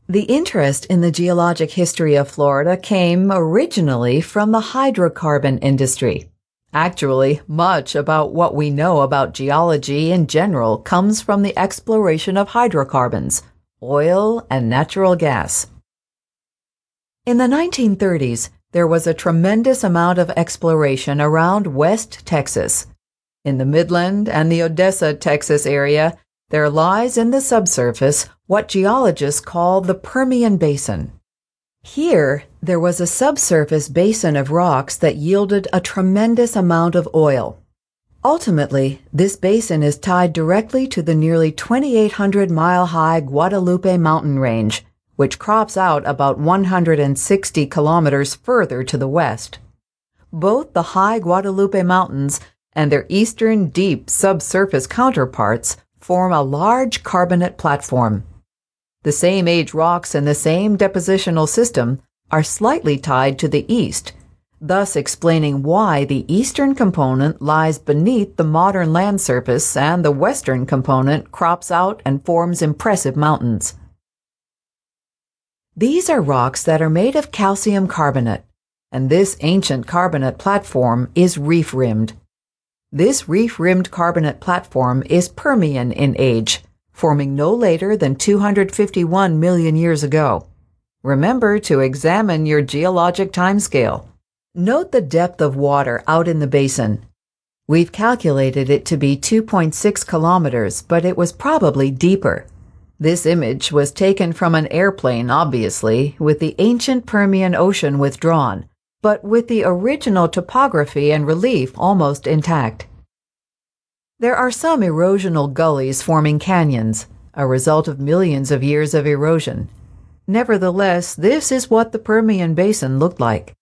The interest in the geologic history of Florida came originally from the hydrocarbon industry. Actually, much about what we know about geology in general comes from the exploration of hydrocarbons, oil and natural gas. In the 1930s, there was a tremendous amount of exploration around West Texas. In the Midland and the Odessa, Texas area, there lies in the subsurface what geologists call the Permian Basin. Here, there was a subsurface basin of rocks that yielded a tremendous amount of oil. Ultimately, this basin is tied directly to the nearly 2,800-mile-high Guadalupe mountain range, which crops out about 160 kilometers further to the west. Both the high Guadalupe Mountains and their eastern deep subsurface counterparts form a large carbonate platform. The same age rocks in the same depositional system are slightly tied to the east, thus explaining why the eastern component lies beneath the modern land surface and the western component crops out and forms impressive mountains. These are rocks that are made of calcium carbonate, and this ancient carbonate platform is reef-rimmed. This reef-rimmed carbonate platform is Permian in age, forming no later than 251 million years ago. Remember to examine your geologic timescale. Note the depth of water out in the basin. We've calculated it to be 2.6 kilometers, but it was probably deeper. This image was taken from an airplane, obviously, with the ancient Permian Ocean withdrawn, but with the original topography and relief almost intact. There are some erosional gullies forming canyons, a result of millions of years of erosion. Nevertheless, this is what the Permian Basin looked like.